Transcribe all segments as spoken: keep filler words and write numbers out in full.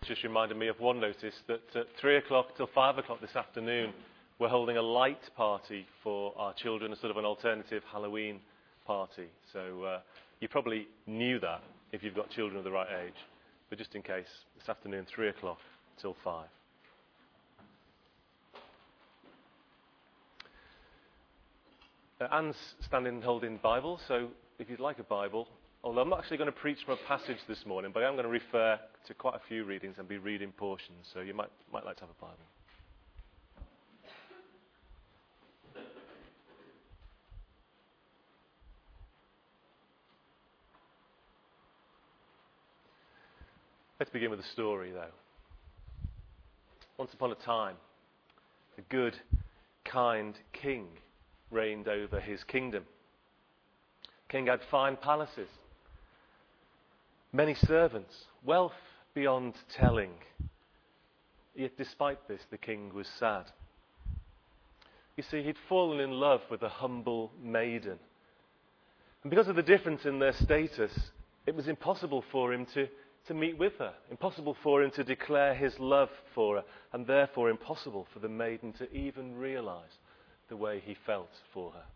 just reminded me of one notice that at three o'clock till five o'clock this afternoon, we're holding a light party for our children, a sort of an alternative Halloween party. So uh, you probably knew that if you've got children of the right age. But just in case, this afternoon, three o'clock till five. Uh, Anne's standing holding Bible, so if you'd like a Bible, although I'm not actually going to preach from a passage this morning, but I am going to refer to quite a few readings and be reading portions, so you might might like to have a Bible. Let's begin with a story, though. Once upon a time, a good, kind king reigned over his kingdom. King had fine palaces, many servants, wealth beyond telling. Yet despite this, the king was sad. You see, he'd fallen in love with a humble maiden. And because of the difference in their status, it was impossible for him to, to meet with her, impossible for him to declare his love for her, and therefore impossible for the maiden to even realize the way he felt for her.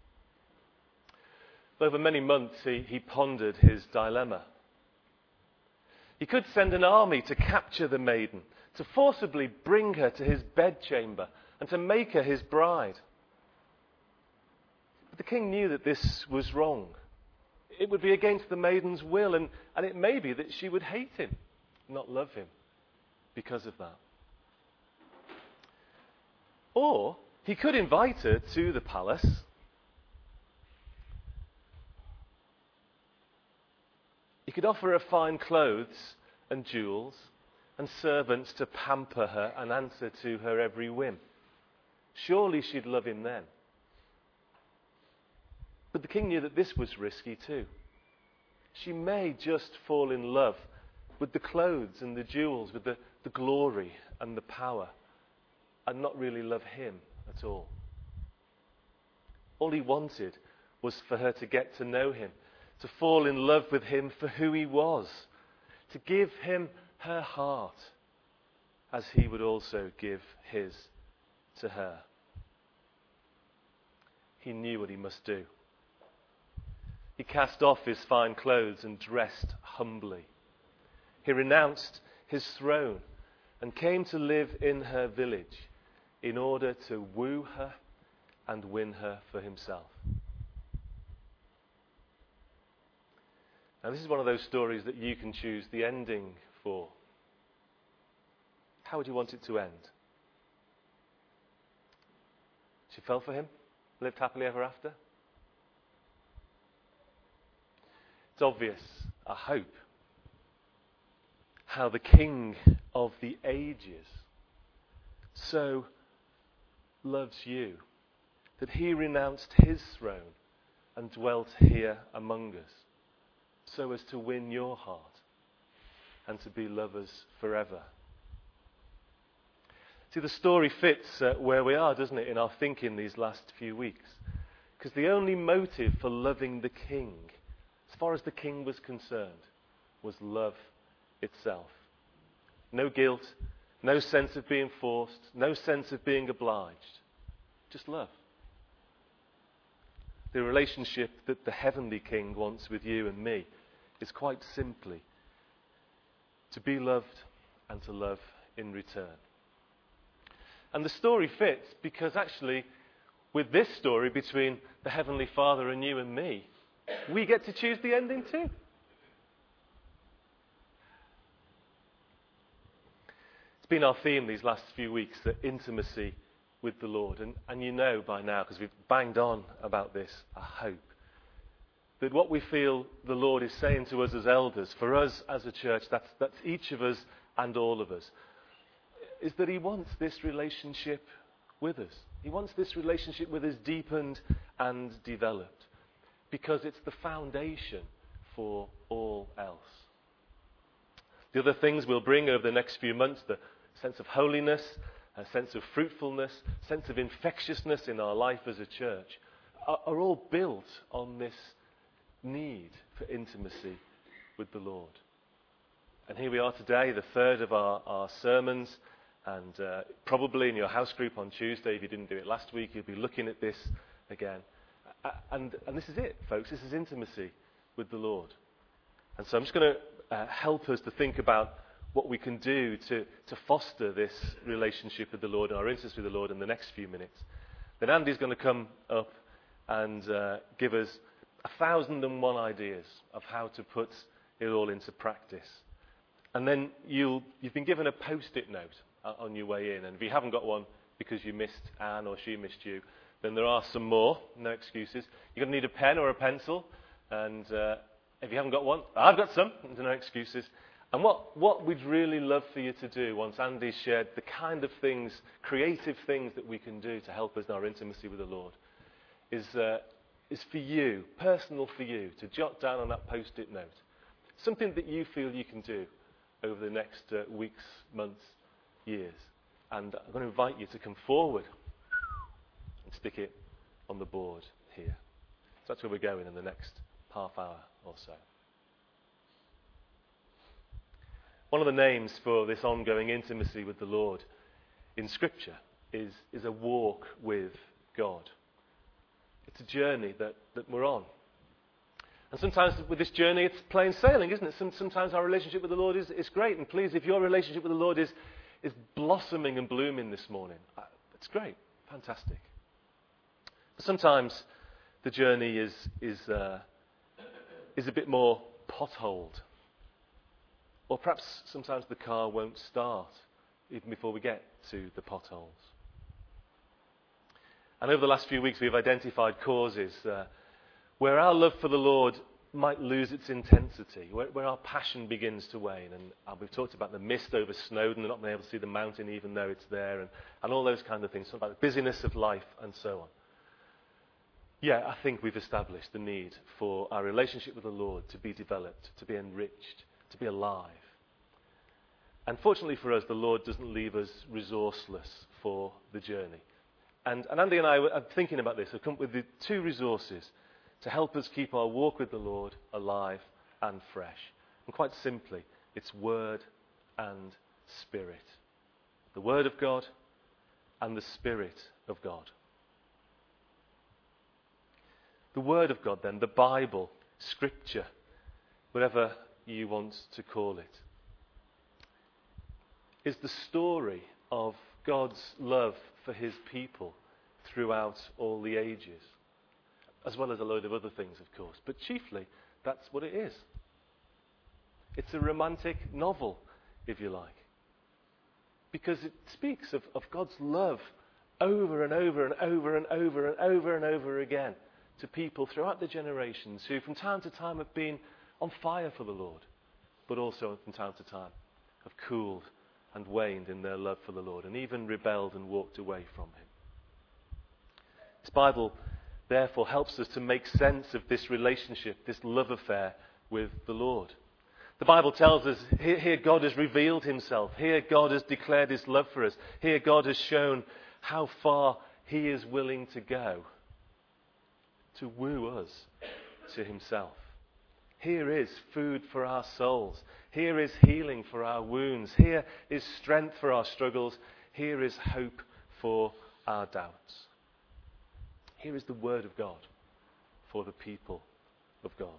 Over many months, he, he pondered his dilemma. He could send an army to capture the maiden, to forcibly bring her to his bedchamber, and to make her his bride. But the king knew that this was wrong. It would be against the maiden's will, and, and it may be that she would hate him, not love him, because of that. Or he could invite her to the palace. He could offer her fine clothes and jewels and servants to pamper her and answer to her every whim. Surely she'd love him then. But the king knew that this was risky too. She may just fall in love with the clothes and the jewels, with the, the glory and the power, and not really love him at all. All he wanted was for her to get to know him, to fall in love with him for who he was, to give him her heart, as he would also give his to her. He knew what he must do. He cast off his fine clothes and dressed humbly. He renounced his throne and came to live in her village in order to woo her and win her for himself. Now, this is one of those stories that you can choose the ending for. How would you want it to end? She fell for him, lived happily ever after? It's obvious, I hope, how the King of the ages so loves you that he renounced his throne and dwelt here among us, so as to win your heart and to be lovers forever. See, the story fits uh, where we are, doesn't it, in our thinking these last few weeks? Because the only motive for loving the king, as far as the king was concerned, was love itself. No guilt, no sense of being forced, no sense of being obliged. Just love. The relationship that the heavenly king wants with you and me is quite simply to be loved and to love in return. And the story fits because actually, with this story between the Heavenly Father and you and me, we get to choose the ending too. It's been our theme these last few weeks, that intimacy with the Lord. And, and you know by now, because we've banged on about this, I hope, that what we feel the Lord is saying to us as elders, for us as a church, that's, that's each of us and all of us, is that he wants this relationship with us. He wants this relationship with us deepened and developed, because it's the foundation for all else. The other things we'll bring over the next few months, the sense of holiness, a sense of fruitfulness, sense of infectiousness in our life as a church, are, are all built on this need for intimacy with the Lord. And here we are today, the third of our, our sermons. And uh, probably in your house group on Tuesday, if you didn't do it last week, you'll be looking at this again. Uh, and, and this is it, folks. This is intimacy with the Lord. And so I'm just going to uh, help us to think about what we can do to, to foster this relationship with the Lord and our intimacy with the Lord in the next few minutes. Then Andy's going to come up and uh, give us a thousand and one ideas of how to put it all into practice. And then you'll, you've been given a post-it note uh, on your way in. And if you haven't got one because you missed Anne or she missed you, then there are some more. No excuses. You're going to need a pen or a pencil. And uh, if you haven't got one, I've got some. There's no excuses. And what, what we'd really love for you to do, once Andy's shared the kind of things, creative things that we can do to help us in our intimacy with the Lord, is, uh, is for you, personal for you, to jot down on that post-it note something that you feel you can do over the next uh, weeks, months, years. And I'm going to invite you to come forward and stick it on the board here. So that's where we're going in the next half hour or so. One of the names for this ongoing intimacy with the Lord in Scripture is, is a walk with God. It's a journey that, that we're on. And sometimes with this journey it's plain sailing, isn't it? Some, sometimes our relationship with the Lord is, is great. And please, if your relationship with the Lord is, is blossoming and blooming this morning, it's great, fantastic. But sometimes the journey is, is, uh, is a bit more potholed. Or perhaps sometimes the car won't start even before we get to the potholes. And over the last few weeks we've identified causes uh, where our love for the Lord might lose its intensity, where, where our passion begins to wane. And uh, we've talked about the mist over Snowdon and not being able to see the mountain even though it's there, and, and all those kind of things, about the busyness of life and so on. Yeah, I think we've established the need for our relationship with the Lord to be developed, to be enriched, to be alive. And fortunately for us, the Lord doesn't leave us resourceless for the journey. And, and Andy and I were thinking about this. I've come up with the two resources to help us keep our walk with the Lord alive and fresh. And quite simply, it's Word and Spirit. The Word of God and the Spirit of God. The Word of God then, the Bible, Scripture, whatever you want to call it, is the story of God's love for his people throughout all the ages. As well as a load of other things, of course. But chiefly, that's what it is. It's a romantic novel, if you like. Because it speaks of, of God's love over and over and over and over and over and over again to people throughout the generations who from time to time have been on fire for the Lord, but also from time to time have cooled and waned in their love for the Lord and even rebelled and walked away from him. This Bible therefore helps us to make sense of this relationship, this love affair with the Lord. The Bible tells us here, here God has revealed himself. Here God has declared his love for us. Here God has shown how far he is willing to go to woo us to himself. Here is food for our souls. Here is healing for our wounds. Here is strength for our struggles. Here is hope for our doubts. Here is the Word of God for the people of God.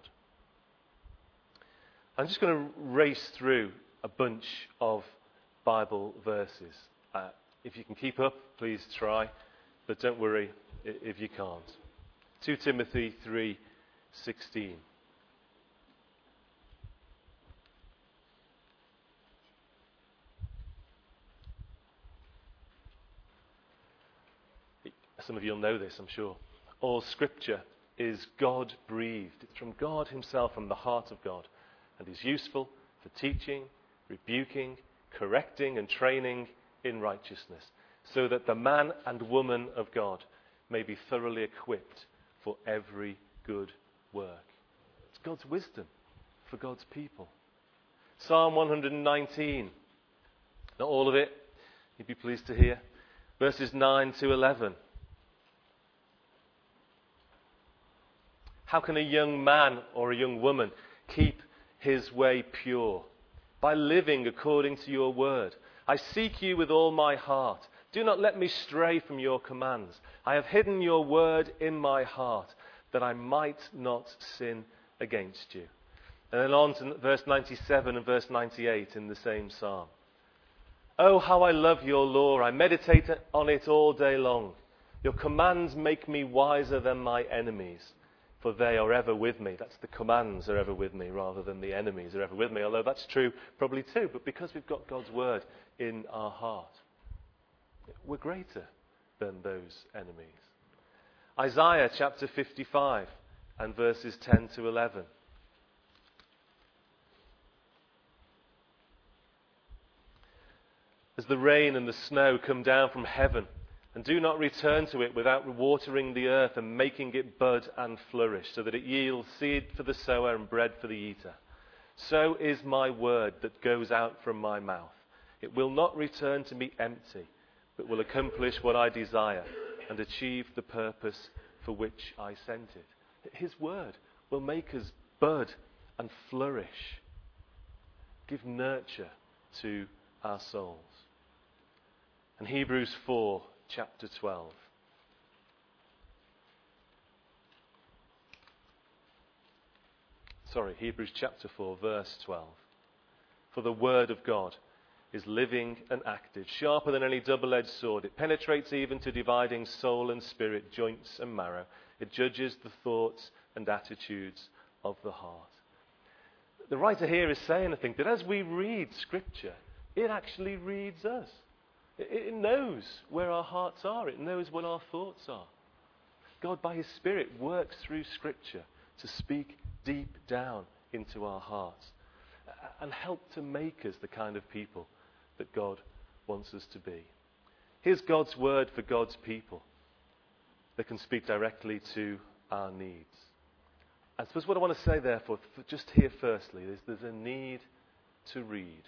I'm just going to race through a bunch of Bible verses. Uh, if you can keep up, please try. But don't worry if you can't. Second Timothy three sixteen. Some of you will know this, I'm sure. All Scripture is God-breathed. It's from God himself, from the heart of God, and is useful for teaching, rebuking, correcting, and training in righteousness, so that the man and woman of God may be thoroughly equipped for every good work. It's God's wisdom for God's people. Psalm one nineteen. Not all of it, you'd be pleased to hear. Verses nine to eleven. How can a young man or a young woman keep his way pure? by living according to your word. I seek you with all my heart. Do not let me stray from your commands. I have hidden your word in my heart, that I might not sin against you. And then on to verse ninety-seven and verse ninety-eight in the same psalm. Oh, how I love your law. I meditate on it all day long. Your commands make me wiser than my enemies, for they are ever with me. That's the commands are ever with me rather than the enemies are ever with me, although that's true probably too. But because we've got God's word in our heart, we're greater than those enemies. Isaiah chapter fifty-five and verses ten to eleven. As the rain and the snow come down from heaven, and do not return to it without watering the earth and making it bud and flourish, so that it yields seed for the sower and bread for the eater, so is my word that goes out from my mouth. It will not return to me empty, but will accomplish what I desire and achieve the purpose for which I sent it. His word will make us bud and flourish, give nurture to our souls. And Hebrews four, chapter twelve. Sorry, Hebrews chapter four, verse twelve. For the word of God is living and active, sharper than any double-edged sword. It penetrates even to dividing soul and spirit, joints and marrow. It judges the thoughts and attitudes of the heart. The writer here is saying, I think, that as we read Scripture, it actually reads us. It knows where our hearts are. It knows what our thoughts are. God, by his Spirit, works through Scripture to speak deep down into our hearts and help to make us the kind of people that God wants us to be. Here's God's word for God's people that can speak directly to our needs. I suppose what I want to say, therefore, just here firstly, is there's a need to read.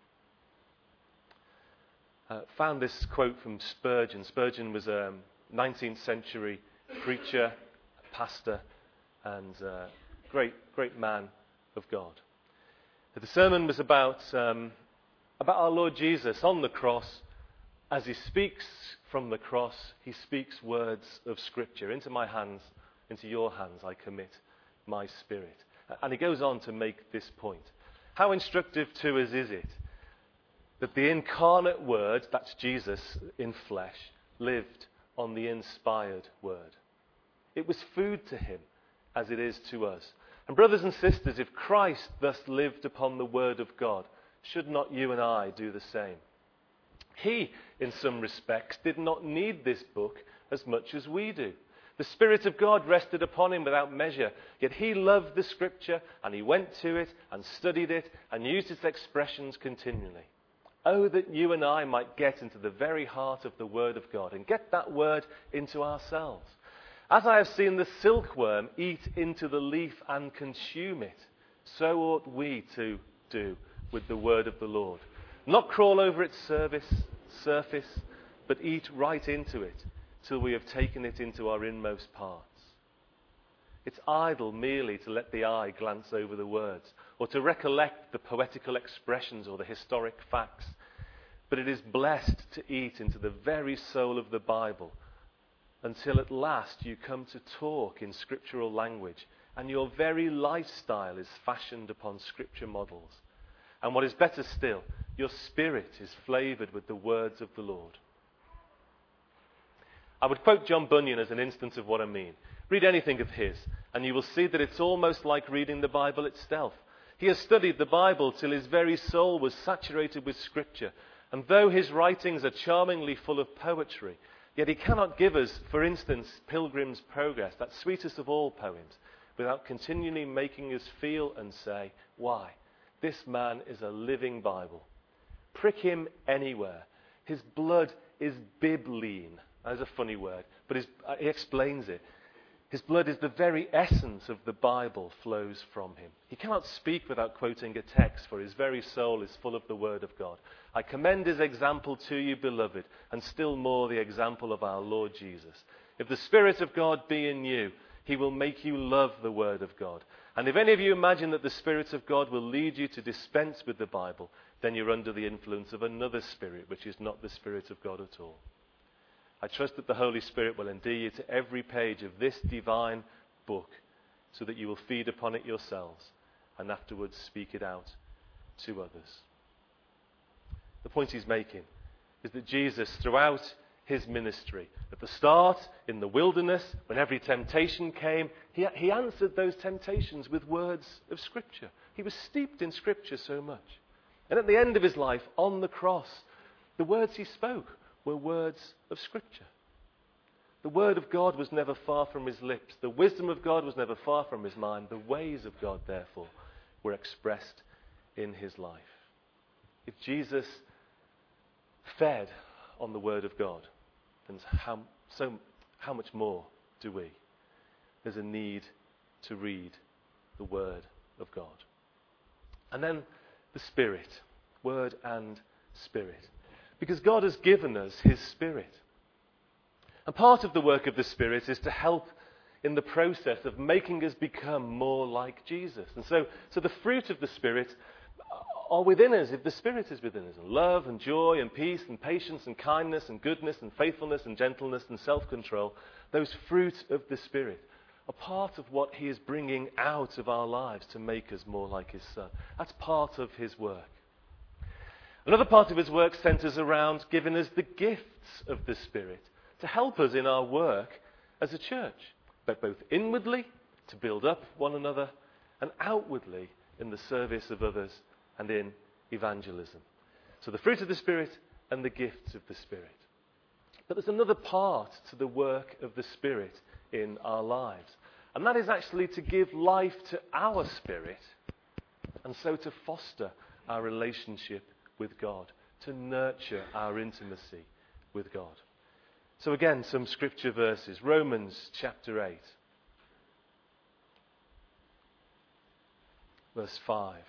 Uh, found this quote from Spurgeon. Spurgeon was a nineteenth century preacher, pastor, and uh, great, great man of God. The sermon was about um, about our Lord Jesus on the cross. As he speaks from the cross, he speaks words of Scripture. Into my hands, into your hands, I commit my spirit. And he goes on to make this point. How instructive to us is it that the incarnate Word, that's Jesus in flesh, lived on the inspired Word. It was food to him as it is to us. And brothers and sisters, if Christ thus lived upon the Word of God, should not you and I do the same? He, in some respects, did not need this book as much as we do. The Spirit of God rested upon him without measure, yet he loved the Scripture and he went to it and studied it and used its expressions continually. Oh, that you and I might get into the very heart of the Word of God and get that Word into ourselves. As I have seen the silkworm eat into the leaf and consume it, so ought we to do with the Word of the Lord. Not crawl over its surface, surface, but eat right into it till we have taken it into our inmost parts. It's idle merely to let the eye glance over the words, or to recollect the poetical expressions or the historic facts. But it is blessed to eat into the very soul of the Bible, until at last you come to talk in scriptural language, and your very lifestyle is fashioned upon Scripture models. And what is better still, your spirit is flavoured with the words of the Lord. I would quote John Bunyan as an instance of what I mean. Read anything of his, and you will see that it's almost like reading the Bible itself. He has studied the Bible till his very soul was saturated with Scripture, and though his writings are charmingly full of poetry, yet he cannot give us, for instance, Pilgrim's Progress, that sweetest of all poems, without continually making us feel and say, why? This man is a living Bible. Prick him anywhere. His blood is bibline. That is a funny word, but his, uh, he explains it. His blood is the very essence of the Bible flows from him. He cannot speak without quoting a text, for his very soul is full of the Word of God. I commend his example to you, beloved, and still more the example of our Lord Jesus. If the Spirit of God be in you, he will make you love the Word of God. And if any of you imagine that the Spirit of God will lead you to dispense with the Bible, then you're under the influence of another spirit, which is not the Spirit of God at all. I trust that the Holy Spirit will endear you to every page of this divine book, so that you will feed upon it yourselves and afterwards speak it out to others. The point he's making is that Jesus, throughout his ministry, at the start, in the wilderness, when every temptation came, he, he answered those temptations with words of Scripture. He was steeped in Scripture so much. And at the end of his life, on the cross, the words he spoke were words of Scripture. The word of God was never far from his lips. The wisdom of God was never far from his mind. The ways of God, therefore, were expressed in his life. If Jesus fed on the word of God, then how, so, how much more do we? There's a need to read the word of God. And then the Spirit, word and Spirit. Because God has given us his Spirit. And part of the work of the Spirit is to help in the process of making us become more like Jesus. And so, so the fruit of the Spirit are within us if the Spirit is within us. Love and joy and peace and patience and kindness and goodness and faithfulness and gentleness and self-control. Those fruit of the Spirit are part of what he is bringing out of our lives to make us more like his Son. That's part of his work. Another part of his work centres around giving us the gifts of the Spirit to help us in our work as a church, but both inwardly to build up one another and outwardly in the service of others and in evangelism. So the fruit of the Spirit and the gifts of the Spirit. But there's another part to the work of the Spirit in our lives, and that is actually to give life to our spirit and so to foster our relationship with God, to nurture our intimacy with God. So again, some scripture verses. Romans chapter eight, verse five.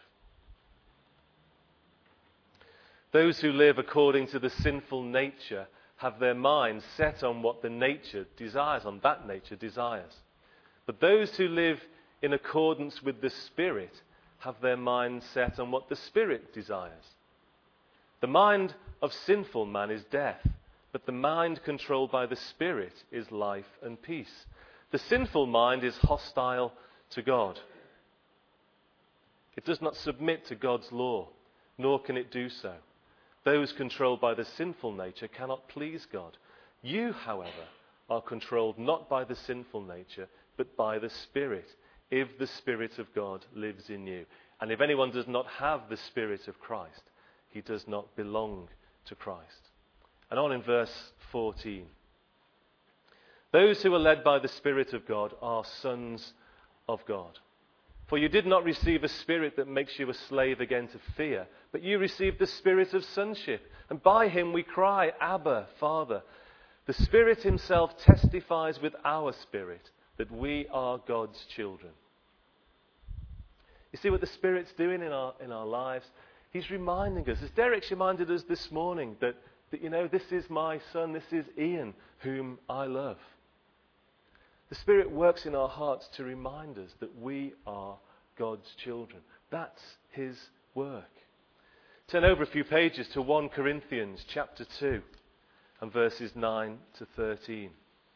Those who live according to the sinful nature have their minds set on what the nature desires, on that nature desires. But those who live in accordance with the Spirit have their minds set on what the Spirit desires. The mind of sinful man is death, but the mind controlled by the Spirit is life and peace. The sinful mind is hostile to God. It does not submit to God's law, nor can it do so. Those controlled by the sinful nature cannot please God. You, however, are controlled not by the sinful nature, but by the Spirit, if the Spirit of God lives in you. And if anyone does not have the Spirit of Christ, he does not belong to Christ. And on in verse fourteen. Those who are led by the Spirit of God are sons of God. For you did not receive a spirit that makes you a slave again to fear, but you received the Spirit of sonship. And by him we cry, Abba, Father. The Spirit himself testifies with our spirit that we are God's children. You see what the Spirit's doing in our, in our lives? He's reminding us, as Derek's reminded us this morning, that, that, you know, this is my son, this is Ian, whom I love. The Spirit works in our hearts to remind us that we are God's children. That's his work. Turn over a few pages to First Corinthians chapter two and verses nine to thirteen.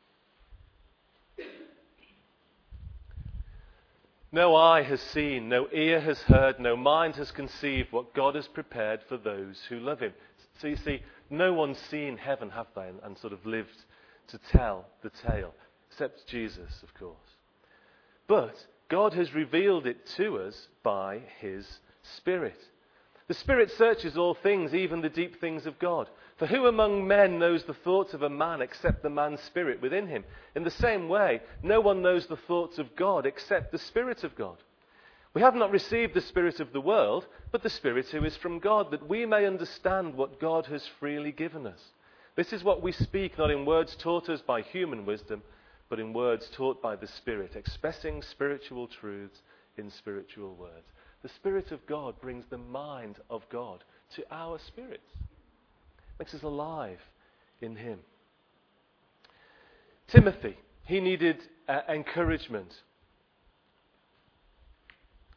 No eye has seen, no ear has heard, no mind has conceived what God has prepared for those who love him. So you see, no one's seen heaven, have they, and, and sort of lived to tell the tale. Except Jesus, of course. But God has revealed it to us by his Spirit. The Spirit searches all things, even the deep things of God. For who among men knows the thoughts of a man except the man's spirit within him? In the same way, no one knows the thoughts of God except the Spirit of God. We have not received the spirit of the world, but the Spirit who is from God, that we may understand what God has freely given us. This is what we speak, not in words taught us by human wisdom, but in words taught by the Spirit, expressing spiritual truths in spiritual words. The Spirit of God brings the mind of God to our spirits. Makes us alive in him. Timothy, he needed uh, encouragement.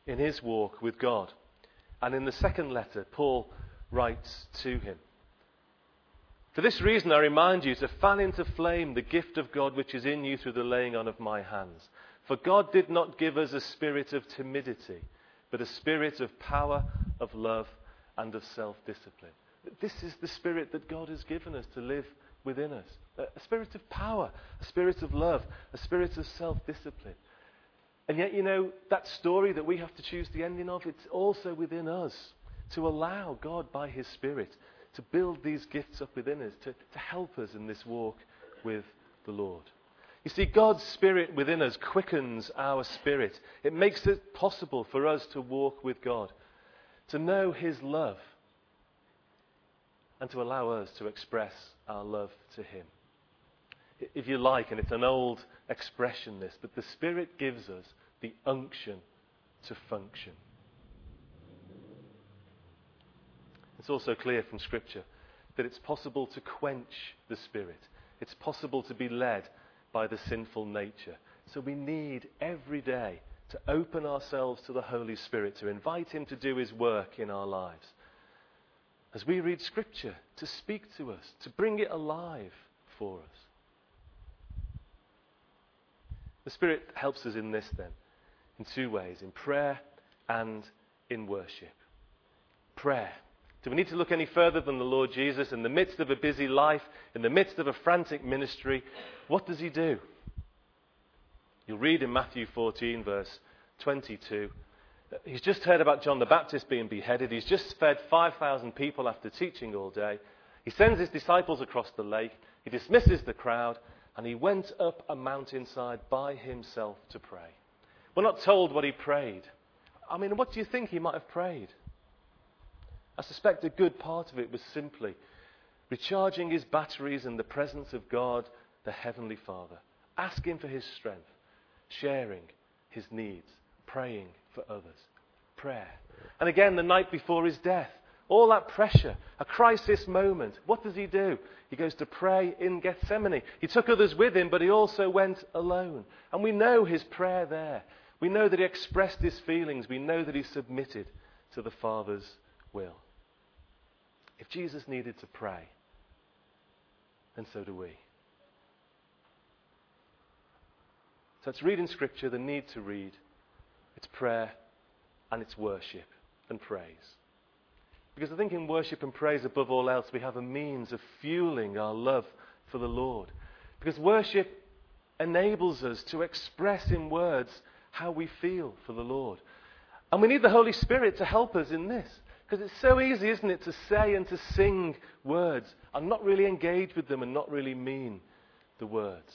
in his walk with God. And in the second letter, Paul writes to him, "For this reason I remind you to fan into flame the gift of God which is in you through the laying on of my hands. For God did not give us a spirit of timidity, but a spirit of power, of love, and of self-discipline." This is the spirit that God has given us to live within us. A spirit of power, a spirit of love, a spirit of self-discipline. And yet, you know, that story that we have to choose the ending of, it's also within us to allow God by his Spirit to build these gifts up within us, to, to help us in this walk with the Lord. You see, God's Spirit within us quickens our spirit. It makes it possible for us to walk with God, to know his love, and to allow us to express our love to him. If you like, and it's an old expression this, but the Spirit gives us the unction to function. It's also clear from Scripture that it's possible to quench the Spirit. It's possible to be led by the sinful nature. So we need every day to open ourselves to the Holy Spirit, to invite him to do his work in our lives. As we read Scripture, to speak to us, to bring it alive for us. The Spirit helps us in this then, in two ways, in prayer and in worship. Prayer. Do we need to look any further than the Lord Jesus? In the midst of a busy life, in the midst of a frantic ministry, what does he do? You'll read in Matthew fourteen, verse twenty-two. He's just heard about John the Baptist being beheaded. He's just fed five thousand people after teaching all day. He sends his disciples across the lake. He dismisses the crowd. And he went up a mountainside by himself to pray. We're not told what he prayed. I mean, what do you think he might have prayed? I suspect a good part of it was simply recharging his batteries in the presence of God, the Heavenly Father, asking for his strength, sharing his needs, praying for others. Prayer. And again, the night before his death, all that pressure, a crisis moment. What does he do? He goes to pray in Gethsemane. He took others with him, but he also went alone. And we know his prayer there. We know that he expressed his feelings. We know that he submitted to the Father's will. If Jesus needed to pray, then so do we. So it's reading Scripture, the need to read. It's prayer and it's worship and praise. Because I think in worship and praise above all else, we have a means of fueling our love for the Lord. Because worship enables us to express in words how we feel for the Lord. And we need the Holy Spirit to help us in this. Because it's so easy, isn't it, to say and to sing words and not really engage with them and not really mean the words.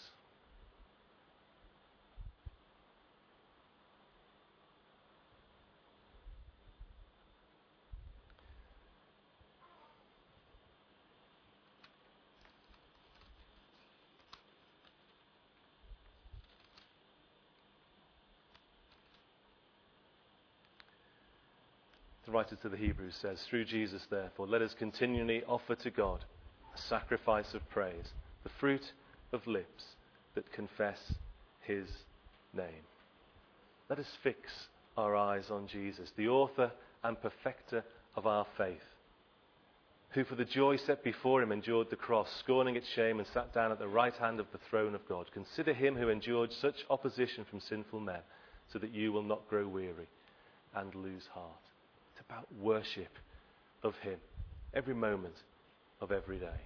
The writer to the Hebrews says, "Through Jesus, therefore, let us continually offer to God a sacrifice of praise, the fruit of lips that confess his name." Let us fix our eyes on Jesus, the author and perfecter of our faith, who for the joy set before him endured the cross, scorning its shame, and sat down at the right hand of the throne of God. Consider him who endured such opposition from sinful men, so that you will not grow weary and lose heart. It's about worship of him every moment of every day.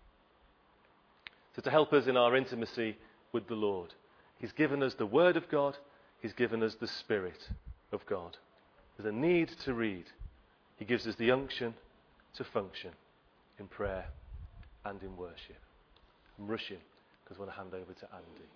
So to help us in our intimacy with the Lord, he's given us the Word of God, he's given us the Spirit of God. There's a need to read. He gives us the unction to function in prayer and in worship. I'm rushing because I want to hand over to Andy.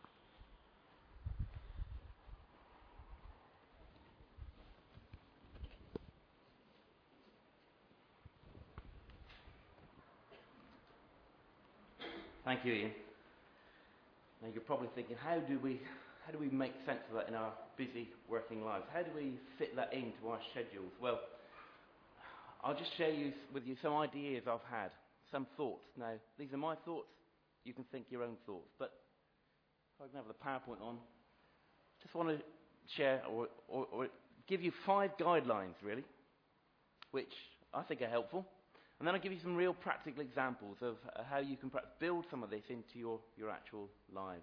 Thank you, Ian. Now you're probably thinking, how do we how do we make sense of that in our busy working lives? How do we fit that into our schedules? Well, I'll just share you, with you some ideas I've had, some thoughts. Now, these are my thoughts. You can think your own thoughts. But if I can have the PowerPoint on, just want to share or, or, or give you five guidelines, really, which I think are helpful. And then I'll give you some real practical examples of uh, how you can perhaps build some of this into your, your actual lives.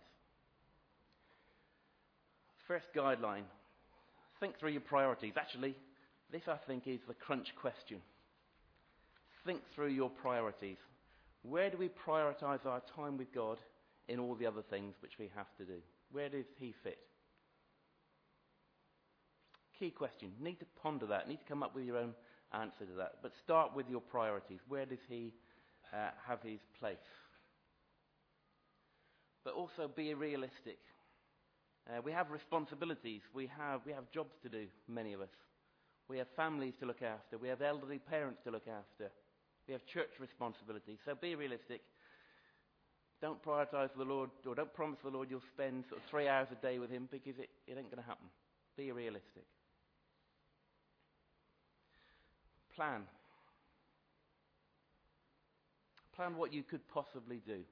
First guideline, think through your priorities. Actually, this I think is the crunch question. Think through your priorities. Where do we prioritize our time with God in all the other things which we have to do? Where does He fit? Key question. You need to ponder that. You need to come up with your own answer to that. But start with your priorities. Where does He uh, have His place? But also be realistic. Uh, we have responsibilities. We have we have jobs to do, many of us. We have families to look after. We have elderly parents to look after. We have church responsibilities. So be realistic. Don't prioritize the Lord, or don't promise the Lord you'll spend sort of three hours a day with Him, because it, it ain't going to happen. Be realistic. Plan. Plan what you could possibly do.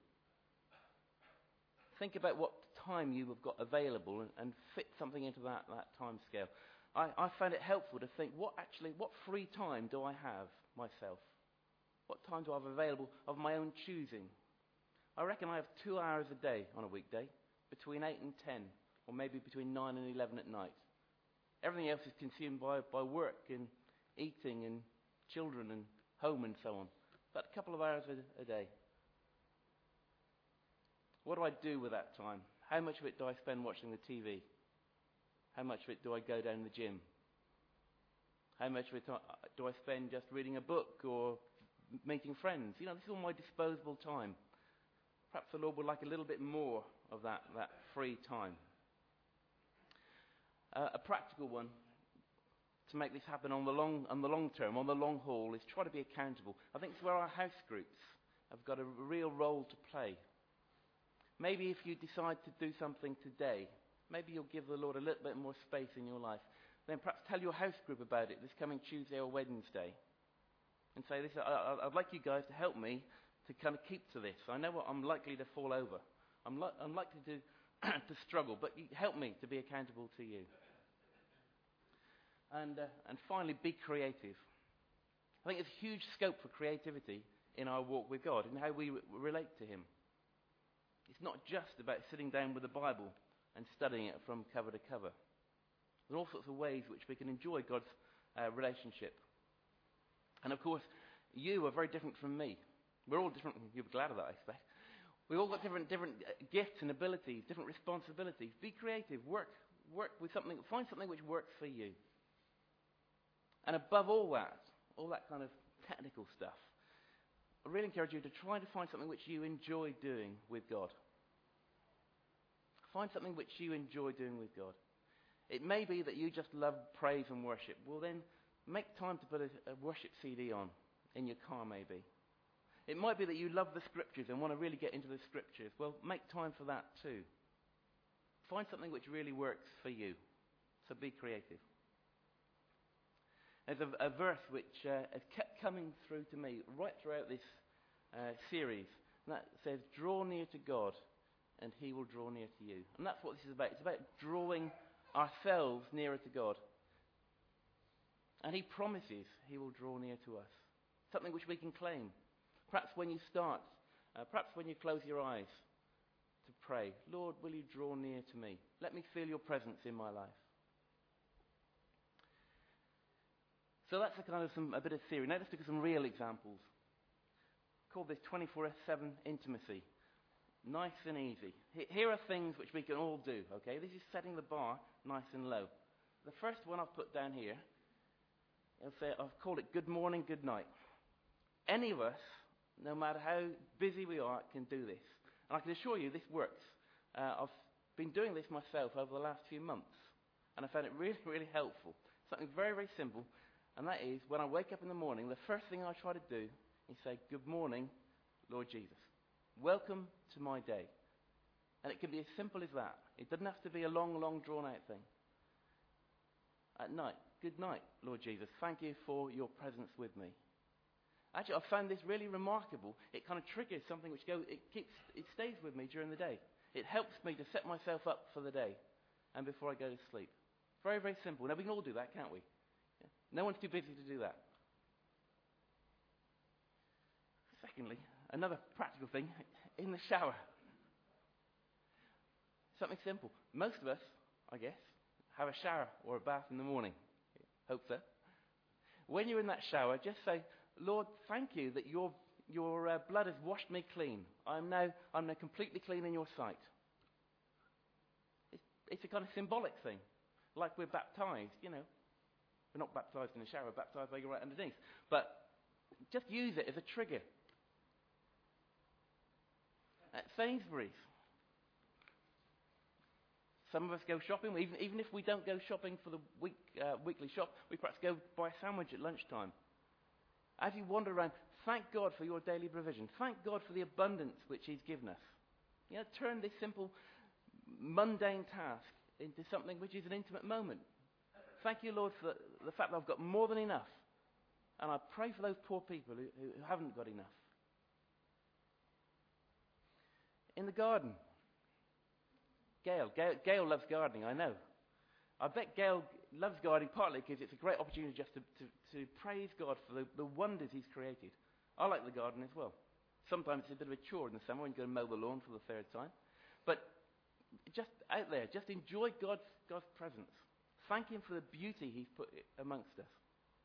Think about what time you have got available and, and fit something into that, that time scale. I, I found it helpful to think, what actually, what free time do I have myself? What time do I have available of my own choosing? I reckon I have two hours a day on a weekday, between eight and ten, or maybe between nine and eleven at night. Everything else is consumed by, by work and eating and children and home and so on. But a couple of hours a, a day. What do I do with that time? How much of it do I spend watching the T V? How much of it do I go down the gym? How much of it do I spend just reading a book or meeting friends? You know, this is all my disposable time. Perhaps the Lord would like a little bit more of that, that free time. Uh, a practical one to make this happen on the long on the long term, on the long haul, is try to be accountable. I think it's where our house groups have got a real role to play. Maybe if you decide to do something today, maybe you'll give the Lord a little bit more space in your life. Then perhaps tell your house group about it this coming Tuesday or Wednesday. And say, this, I, I'd like you guys to help me to kind of keep to this. I know what I'm likely to fall over. I'm, li- I'm likely to, to struggle, but you help me to be accountable to you. And, uh, and finally, be creative. I think there's huge scope for creativity in our walk with God and how we re- relate to Him. It's not just about sitting down with the Bible and studying it from cover to cover. There are all sorts of ways which we can enjoy God's uh, relationship. And of course, you are very different from me. We're all different. You'll be glad of that, I expect. We've all got different different gifts and abilities, different responsibilities. Be creative. Work work with something. Find something which works for you. And above all that, all that kind of technical stuff, I really encourage you to try to find something which you enjoy doing with God. Find something which you enjoy doing with God. It may be that you just love praise and worship. Well, then make time to put a, a worship C D on in your car, maybe. It might be that you love the Scriptures and want to really get into the Scriptures. Well, make time for that too. Find something which really works for you. So be creative. There's a, a verse which uh, has kept coming through to me right throughout this uh, series. And that says, draw near to God and He will draw near to you. And that's what this is about. It's about drawing ourselves nearer to God. And He promises He will draw near to us. Something which we can claim. Perhaps when you start, uh, perhaps when you close your eyes to pray, Lord, will you draw near to me? Let me feel your presence in my life. So that's a kind of some, a bit of theory. Now let's look at some real examples. I call this twenty-four seven intimacy. Nice and easy. Here are things which we can all do, okay? This is setting the bar nice and low. The first one I've put down here, I'll say, I've called it good morning, good night. Any of us, no matter how busy we are, can do this. And I can assure you this works. Uh, I've been doing this myself over the last few months. And I found it really, really helpful. Something very, very simple. And that is, when I wake up in the morning, the first thing I try to do is say, good morning, Lord Jesus. Welcome to my day. And it can be as simple as that. It doesn't have to be a long, long, drawn-out thing. At night, good night, Lord Jesus. Thank you for your presence with me. Actually, I found this really remarkable. It kind of triggers something which goes, it keeps, it stays with me during the day. It helps me to set myself up for the day and before I go to sleep. Very, very simple. Now, we can all do that, can't we? Yeah. No one's too busy to do that. Secondly, another practical thing, in the shower. Something simple. Most of us, I guess, have a shower or a bath in the morning. Hope so. When you're in that shower, just say, Lord, thank you that your your uh, blood has washed me clean. I'm now I'm now completely clean in your sight. It's, it's a kind of symbolic thing, like we're baptized. You know, we're not baptized in the shower, we're baptized by right underneath. But just use it as a trigger. At Sainsbury's, some of us go shopping. Even even if we don't go shopping for the week uh, weekly shop, we perhaps go buy a sandwich at lunchtime. As you wander around, thank God for your daily provision. Thank God for the abundance which He's given us. You know, turn this simple, mundane task into something which is an intimate moment. Thank you, Lord, for the, the fact that I've got more than enough. And I pray for those poor people who, who haven't got enough. In the garden, Gail, Gail, Gail loves gardening, I know. I bet Gail loves gardening partly because it's a great opportunity just to, to, to praise God for the, the wonders He's created. I like the garden as well. Sometimes it's a bit of a chore in the summer when you go and mow the lawn for the third time. But just out there, just enjoy God's, God's presence. Thank Him for the beauty He's put amongst us.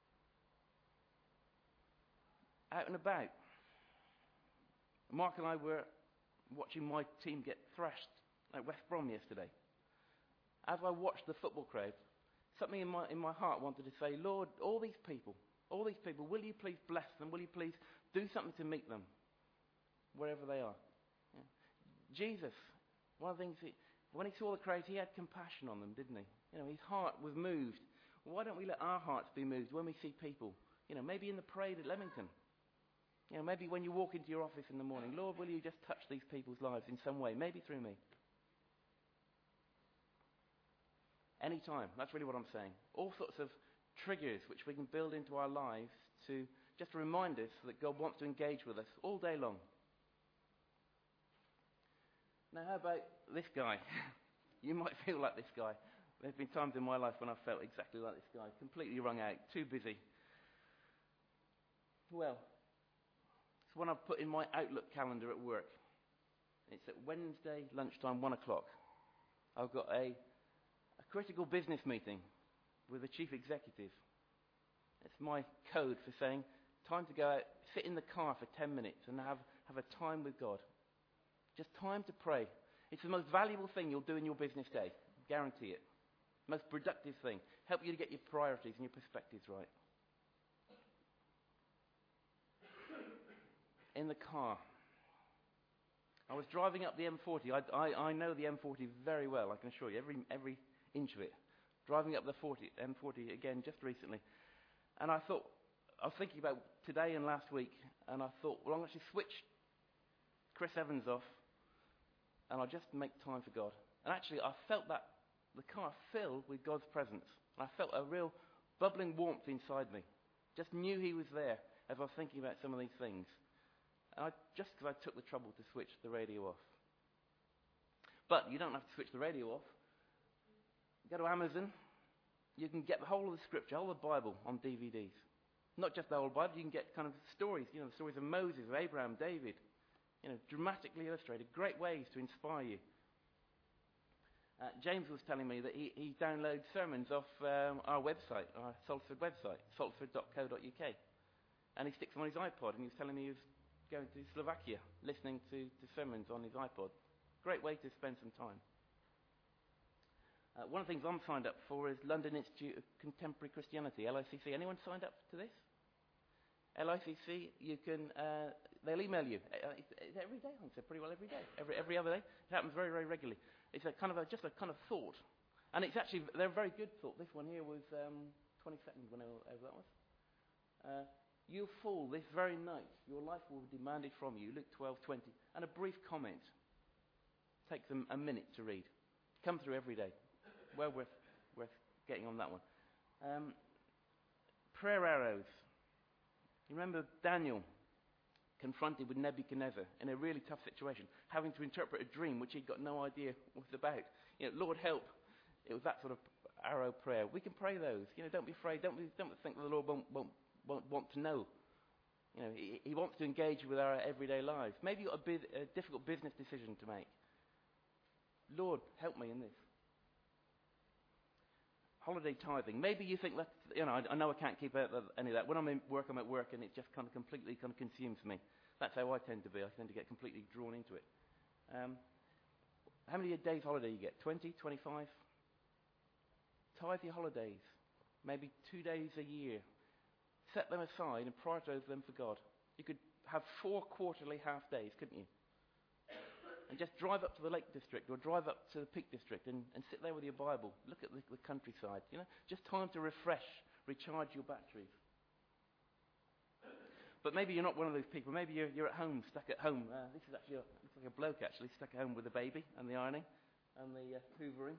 Out and about. Mark and I were watching my team get thrashed at West Brom yesterday. As I watched the football crowd, something in my in my heart wanted to say, Lord, all these people, all these people, will you please bless them? Will you please do something to meet them, wherever they are? Yeah. Jesus, one of the things, he, when He saw the crowd, He had compassion on them, didn't He? You know, His heart was moved. Why don't we let our hearts be moved when we see people? You know, maybe in the parade at Leamington. You know, maybe when you walk into your office in the morning, Lord, will you just touch these people's lives in some way, maybe through me? Any time. That's really what I'm saying. All sorts of triggers which we can build into our lives to just remind us that God wants to engage with us all day long. Now, how about this guy? You might feel like this guy. There have been times in my life when I've felt exactly like this guy, completely wrung out, too busy. Well, it's one I've put in my Outlook calendar at work. It's at Wednesday lunchtime, one o'clock. I've got a A critical business meeting with the chief executive. It's my code for saying, time to go out, sit in the car for ten minutes and have, have a time with God. Just time to pray. It's the most valuable thing you'll do in your business day. Guarantee it. Most productive thing. Help you to get your priorities and your perspectives right. In the car. I was driving up the M forty. I, I, I know the M forty very well, I can assure you. Every every inch of it. Driving up the forty, M forty again just recently. And I thought, I was thinking about today and last week, and I thought, well, I'll actually switch Chris Evans off, and I'll just make time for God. And actually, I felt that the car filled with God's presence. And I felt a real bubbling warmth inside me. Just knew He was there as I was thinking about some of these things. And I, just because I took the trouble to switch the radio off. But you don't have to switch the radio off. Go to Amazon. You can get the whole of the Scripture, whole of the Bible on D V Ds. Not just the whole Bible. You can get kind of stories. You know, the stories of Moses, of Abraham, David. You know, dramatically illustrated. Great ways to inspire you. Uh, James was telling me that he, he downloads sermons off um, our website, our Salford website, salford dot co dot uk. And he sticks them on his iPod. And he was telling me he was going to Slovakia, listening to, to sermons on his iPod. Great way to spend some time. Uh, one of the things I'm signed up for is London Institute of Contemporary Christianity, L I C C. Anyone signed up to this? L I C C, you can, uh, they'll email you. Uh, it's, it's every day, I think so, pretty well every day. Every, every other day. It happens very, very regularly. It's a kind of a, just a kind of thought. And it's actually, they're a very good thought. This one here was um, twenty-second, whenever that was. Uh, you fool, this very night your life will be demanded from you. Luke twelve twenty. And a brief comment. Takes them a minute to read. Come through every day. Well worth, worth getting on that one. Um, prayer arrows. You remember Daniel confronted with Nebuchadnezzar in a really tough situation, having to interpret a dream which he'd got no idea what it was about. You know, Lord help. It was that sort of arrow prayer. We can pray those. You know, don't be afraid. Don't be, don't think that the Lord won't, won't, won't want to know. You know, he, he wants to engage with our everyday lives. Maybe you've got a, bit, a difficult business decision to make. Lord, help me in this. Holiday tithing. Maybe you think that, you know, I, I know I can't keep out any of that. When I'm at work, I'm at work, and it just kind of completely kind of consumes me. That's how I tend to be. I tend to get completely drawn into it. Um, how many days holiday you get? twenty, twenty-five? Tithe your holidays. Maybe two days a year. Set them aside and prioritize them for God. You could have four quarterly half days, couldn't you? And just drive up to the Lake District or drive up to the Peak District and, and sit there with your Bible. Look at the, the countryside. You know, just time to refresh, recharge your batteries. But maybe you're not one of those people. Maybe you're, you're at home, stuck at home. Uh, this is actually a, looks like a bloke actually stuck at home with the baby and the ironing and the uh, hoovering.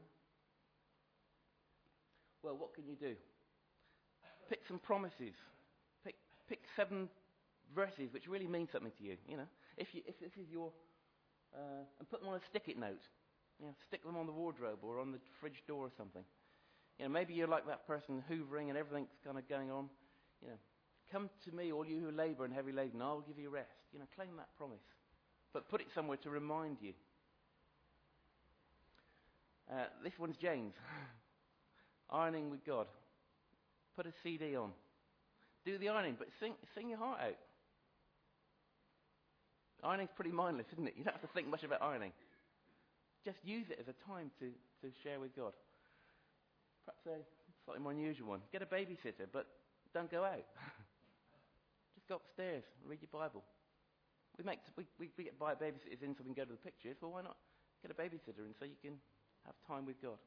Well, what can you do? Pick some promises. Pick pick seven verses which really mean something to you. You know, if you if this is your uh, and put them on a stick-it note. You know, stick them on the wardrobe or on the fridge door or something. You know, maybe you're like that person hoovering and everything's kind of going on. You know, come to me, all you who labour and heavy laden, I'll give you rest. You know, claim that promise, but put it somewhere to remind you. Uh, this one's James. Ironing with God. Put a C D on. Do the ironing, but sing, sing your heart out. Ironing's pretty mindless, isn't it? You don't have to think much about ironing. Just use it as a time to, to share with God. Perhaps a slightly more unusual one. Get a babysitter, but don't go out. Just go upstairs and read your Bible. We make we, we, we get buy babysitters in so we can go to the pictures. Well, why not get a babysitter in so you can have time with God?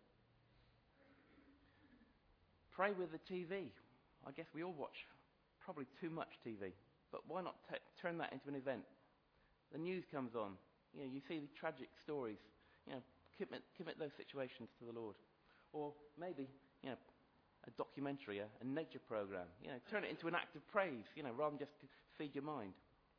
Pray with the T V. I guess we all watch probably too much T V. But why not t- turn that into an event? The news comes on. You know, you see the tragic stories. You know, commit, commit those situations to the Lord. Or maybe, you know, a documentary, a, a nature program. You know, turn it into an act of praise. You know, rather than just feed your mind.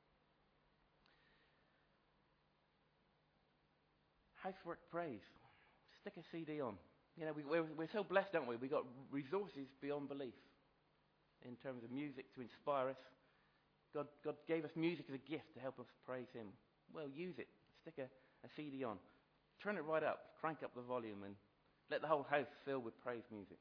Housework praise. Stick a C D on. You know, we, we're, we're so blessed, aren't we? We've got resources beyond belief in terms of music to inspire us. God, God gave us music as a gift to help us praise Him. Well, use it. Stick a, a C D on. Turn it right up. Crank up the volume and let the whole house fill with praise music.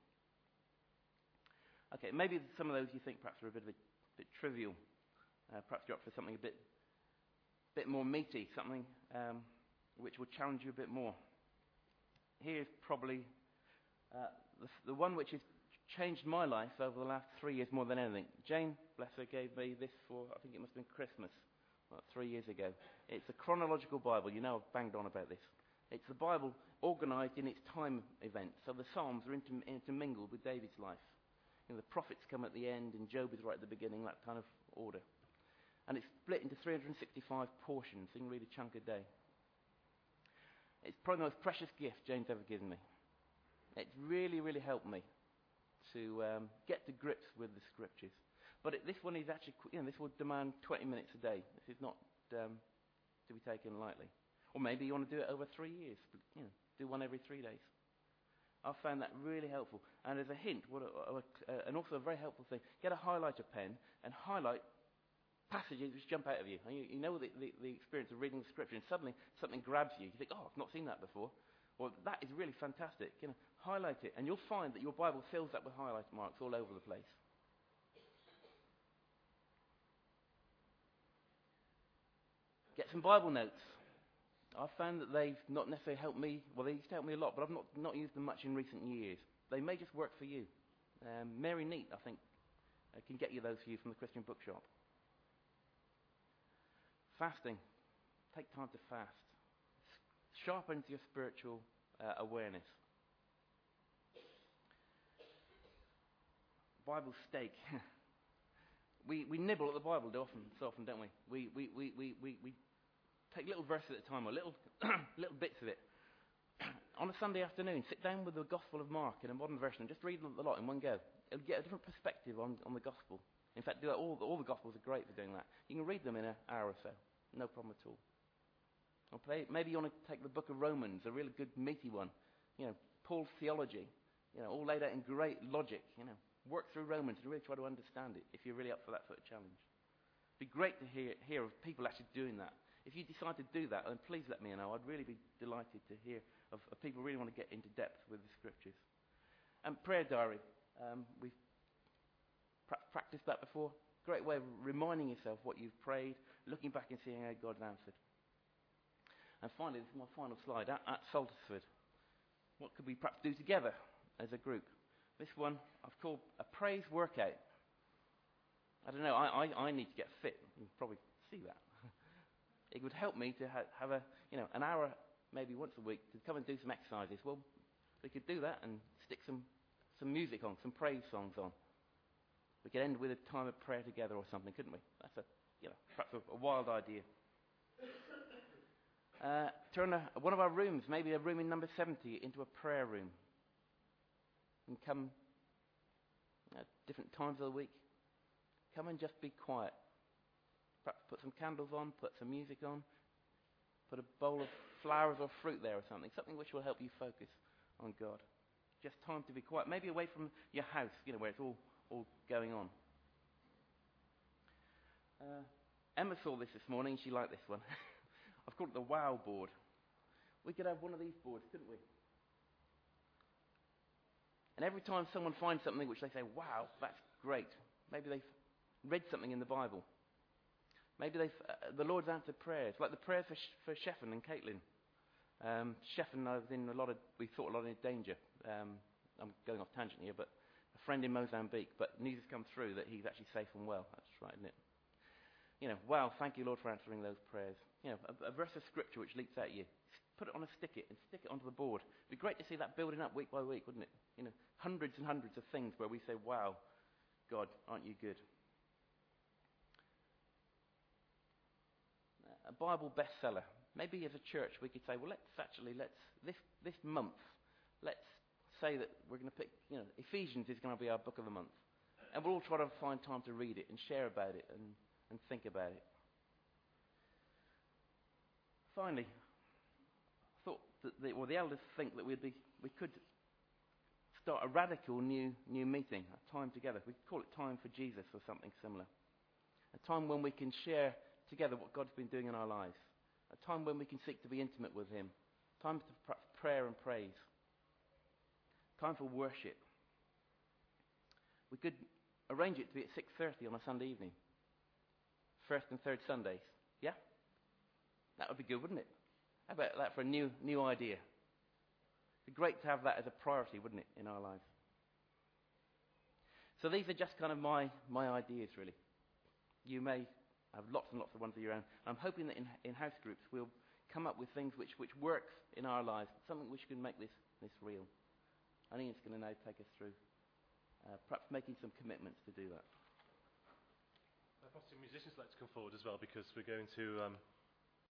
Okay, maybe some of those you think perhaps are a bit, of a, bit trivial. Uh, perhaps you're up for something a bit, bit more meaty, something um, which will challenge you a bit more. Here's probably uh, the, the one which has changed my life over the last three years more than anything. Jane, bless her, gave me this for, I think it must have been Christmas, about three years ago. It's a chronological Bible. You know I've banged on about this. It's the Bible organised in its time event. So the Psalms are inter- intermingled with David's life. You know, the prophets come at the end and Job is right at the beginning, that kind of order. And it's split into three hundred sixty-five portions, so you can read a chunk a day. It's probably the most precious gift Jane's ever given me. It's really, really helped me to um, get to grips with the Scriptures. But it, this one is actually, you know, this would demand twenty minutes a day. This is not um, to be taken lightly. Or maybe you want to do it over three years. You know, do one every three days. I've found that really helpful. And as a hint, what a, a, a, and also a very helpful thing, get a highlighter pen and highlight passages which jump out of you. And you, you know the, the, the experience of reading the Scripture, and suddenly something grabs you. You think, oh, I've not seen that before. Well, that is really fantastic. You know, highlight it, and you'll find that your Bible fills up with highlight marks all over the place. Get some Bible notes. I've found that they've not necessarily helped me. Well, they used to help me a lot, but I've not, not used them much in recent years. They may just work for you. Um, Mary Neat, I think, uh, can get you those for you from the Christian Bookshop. Fasting. Take time to fast. Sharpens your spiritual uh, awareness. Bible steak. we we nibble at the Bible often, so often, don't we? We we we we we, we take little verses at a time, or little little bits of it. On a Sunday afternoon, sit down with the Gospel of Mark in a modern version and just read the lot in one go. It'll get a different perspective on, on the Gospel. In fact, do that, all all the Gospels are great for doing that. You can read them in an hour or so, no problem at all. Or play, maybe you want to take the book of Romans, a really good meaty one. You know, Paul's theology. you know, all laid out in great logic, you know. Work through Romans and really try to understand it if you're really up for that sort of challenge. It'd be great to hear, hear of people actually doing that. If you decide to do that, then please let me know. I'd really be delighted to hear of, of people who really want to get into depth with the Scriptures. And prayer diary. Um, we've pra- practiced that before. Great way of reminding yourself what you've prayed, looking back and seeing how God's answered. And finally, this is my final slide. At, at Saltersford, what could we perhaps do together as a group? This one I've called a praise workout. I don't know, I, I, I need to get fit. You can probably see that. It would help me to ha- have a, you know, an hour, maybe once a week, to come and do some exercises. Well, we could do that and stick some, some music on, some praise songs on. We could end with a time of prayer together or something, couldn't we? That's a, you know, perhaps a, a wild idea. Uh, turn a, one of our rooms, maybe a room in number seventy, into a prayer room. And come at different times of the week. Come and just be quiet. Perhaps put some candles on, put some music on, put a bowl of flowers or fruit there or something. Something which will help you focus on God. Just time to be quiet. Maybe away from your house, you know, where it's all, all going on. Uh, Emma saw this this morning. She liked this one. I've called it the wow board. We could have one of these boards, couldn't we? And every time someone finds something which they say, wow, that's great. Maybe they've read something in the Bible. Maybe they've, uh, the Lord's answered prayers, like the prayer for, for Sheffin and Caitlin. Um, Sheffin was in a lot of, we thought a lot of danger. Um, I'm going off tangent here, but a friend in Mozambique. But news has come through that he's actually safe and well. That's right, isn't it? You know, wow, thank you, Lord, for answering those prayers. You know, a, a verse of Scripture which leaps at you. Put it on a stick-it and stick it onto the board. It'd be great to see that building up week by week, wouldn't it? You know, hundreds and hundreds of things where we say, wow, God, aren't you good? A Bible bestseller. Maybe as a church we could say, well, let's actually, let's, this, this month, let's say that we're going to pick, you know, Ephesians is going to be our book of the month. And we'll all try to find time to read it and share about it and, and think about it. Finally, I thought that the, well, the elders think that we'd be, we could start a radical new new meeting, a time together. We could call it Time for Jesus or something similar. A time when we can share together what God's been doing in our lives. A time when we can seek to be intimate with Him. Time for perhaps prayer and praise. Time for worship. We could arrange it to be at six thirty on a Sunday evening. First and third Sundays. Yeah? That would be good, wouldn't it? How about that for a new new idea? It'd be great to have that as a priority, wouldn't it, in our lives? So these are just kind of my, my ideas, really. You may have lots and lots of ones of your own. I'm hoping that in, in house groups we'll come up with things which, which works in our lives, something which can make this, this real. I think it's going to now take us through uh, perhaps making some commitments to do that. I've got some musicians like to come forward as well, because we're going to um,